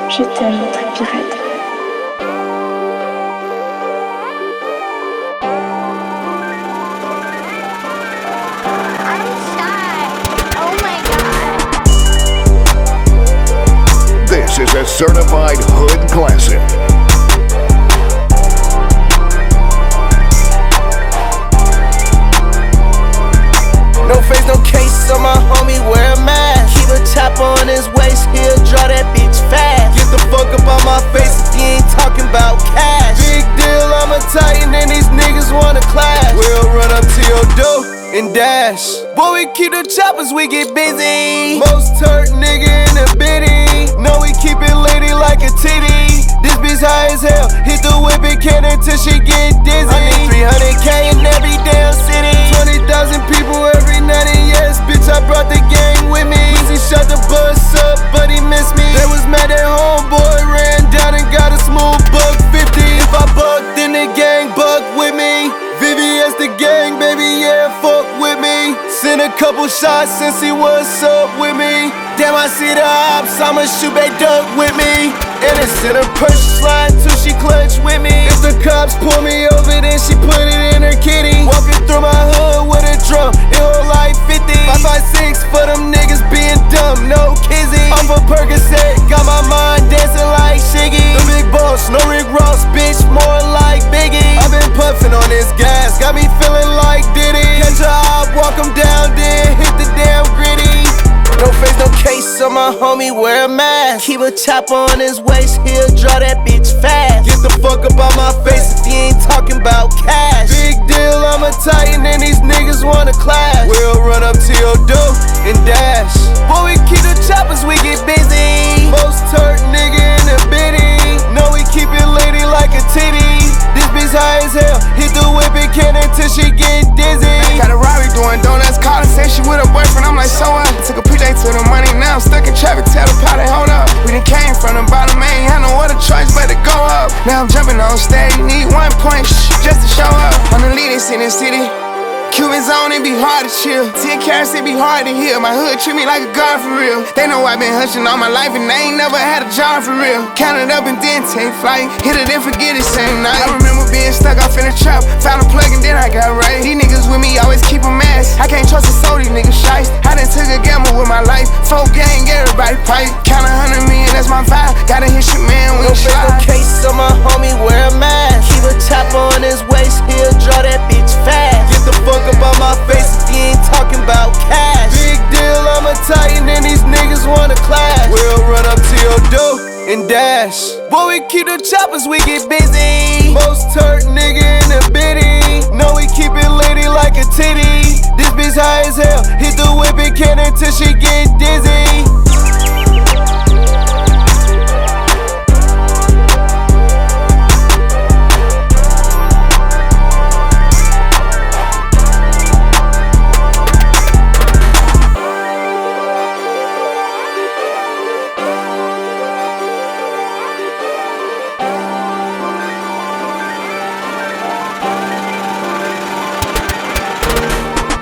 Je t'aime, très pirate. I'm shy. Oh my god. This is a certified hood classic. No face, no case, so my homie wear a mask. Keep a chopper on his waist, he'll draw that bitch fast. Get the fuck up on my face if you ain't talking about cash. Big deal, I'm a titan and these niggas wanna clash. We'll run up to your door and dash. Boy, we keep the choppers, we get busy. Most turd nigga in the bitty. No, we keep it lady like a titty. This bitch high as hell, hit the whip and can until she get dizzy. I need 300K in every damn city. 20,000 people every night and yes, bitch, I brought the gang with me. Easy shot the bus up, but he missed me. They was mad at homeboy, ran down and got a smooth $150. If I bucked, then the gang bucked with me. VVS the gang, baby, yeah, fuck with me. Send a couple shots since he was up with me. Damn, I see the ops, I'ma shoot they duck with me. Innocent, her purse slide till she clutch with me. If the cops pull me over, then she put it in her kitty. Walking through my hood with a drum, it hold like 50. 556 for them niggas being dumb, no kizzy. I'm for Percocet, got my mind dancing like Shiggy. The big boss, no Rick Ross, bitch, more like Biggie. I've been puffing on this gas, got me feeling like Diddy. Catch a op, walk him down, then hit the damn gritty. No face, no case, so my homie wear a mask. Keep a chopper on his waist, he'll draw that bitch fast. Get the fuck up on my face if you ain't talking about cash. Big deal, I'm a titan and these niggas wanna clash. We'll run up to your door and dash. Boy, we keep the choppers, we get busy. Most turd nigga in the bitty. No, we keep it lady like a titty. This bitch high as hell, hit the whip and can until she get dizzy. Got a Rari doing donuts, called and said she with her boyfriend. I'm like, so what? Took a PJ to the money, now I'm stuck in traffic. Tell the pilot, hold up. We done came from the bottom, ain't had no other choice but to go up. Now I'm jumping on stage, need 1 point just to show up. I'm the leadest in this city. Cuban zone, it be hard to chill. 10 carats, it be hard to heal. My hood treat me like a god for real. They know I've been hustling all my life and they ain't never had a job for real. Count it up and then take flight. Hit it and forget it same night. I remember being stuck off in the trap. Found a plug and then I got right. These niggas with me always keep a mask. I can't trust a soul, these niggas shice. I done took a gamble with my life. Folk gang, everybody pipe. Count 100 million, that's my vibe. Gotta hit shit, man, we no face, no case, so my homie wear a mask. Keep a chopper on his waist, he'll draw that bitch fast. Get the fuck up on my face if you ain't talking about cash. Big deal, I'm a titan and these niggas wanna clash. We'll run up to your door and dash. Boy, we keep the choppers, we get busy. Most turd nigga in the bitty. No, we keep it lady like a titty. This bitch high as hell, hit the whip and can until she get dizzy.